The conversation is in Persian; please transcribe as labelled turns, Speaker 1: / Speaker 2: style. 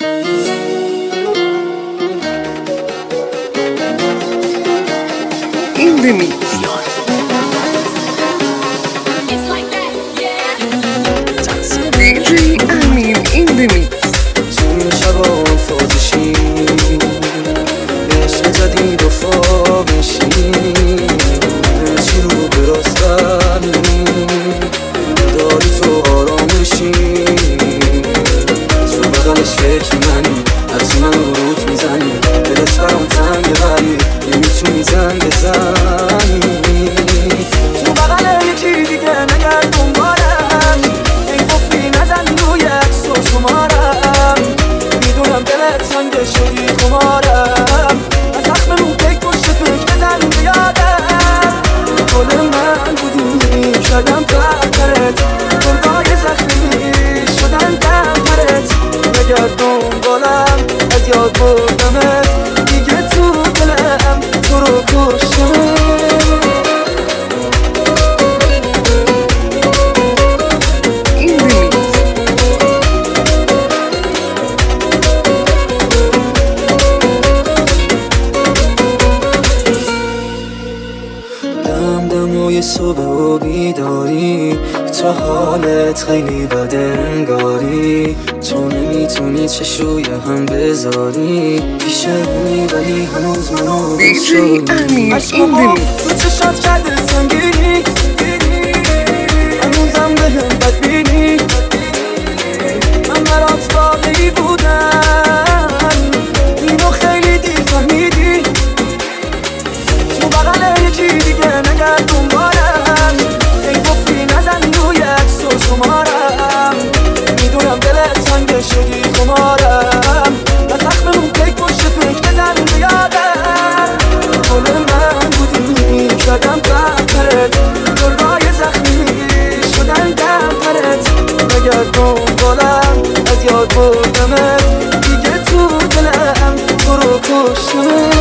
Speaker 1: In the mix. DJ Amin in the mix.
Speaker 2: توی شبا فازشی عشق جدید و فا بشی چی رو براستن داری تو آرامشی تو بغلش فکر منی هرچی من روت میزنی دلت برام تنگ ولی نمیتونی زنگ بزنی تو بغل یکی دیگه نگرد دنبالم ای گفتی نزن روی عکس و شمارم میدونم دلت سنگ شدی خمارم از زخم رو پیک پشت پیک بزن بیادم گل من بودی شدم ترت گلگای زخمی شدن دمترت نگرد دنبالم از یاد بردمت دیگه تو دلم تو رو کشتمت دمدمای صبح و بیداری تو حالت خیلی بده انگاری تو نمیتونی چشوی هم بذاری پیشمونی ولی هنوز منو
Speaker 1: DJ Amin in the mix.
Speaker 2: تو چشات کرده سنگینی هنوزم بهم بدبینی من برات واقعی بودم اینو خیلی دیر فهمیدی تو بغل یکی دیگه نگرد دنبالم ای گفتی نزن روی عکس و شمارم میدونم دلت سنگ شدی خمارم و زخممون پیک پشت پیک بزن بیادم گل من بودی شدم بدترت گلگای زخمی شدن دمترت نگرد دنبالم از یاد بردمت دیگه تو دلم تو رو کشتمت